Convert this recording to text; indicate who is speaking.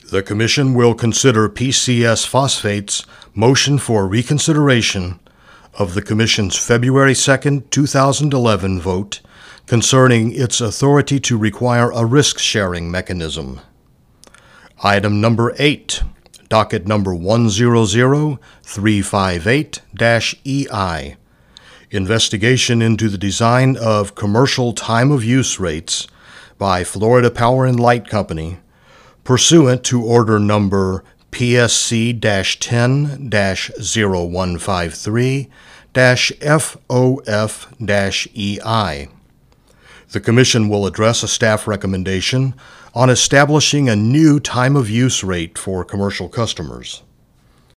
Speaker 1: The Commission will consider PCS Phosphate's motion for reconsideration of the Commission's February 2, 2011 vote concerning its authority to require a risk-sharing mechanism. Item number 8, docket number 100358-EI, investigation into the design of commercial time-of-use rates by Florida Power and Light Company, pursuant to Order Number PSC-10-0153-FOF-EI. The Commission will address a staff recommendation on establishing a new time-of-use rate for commercial customers.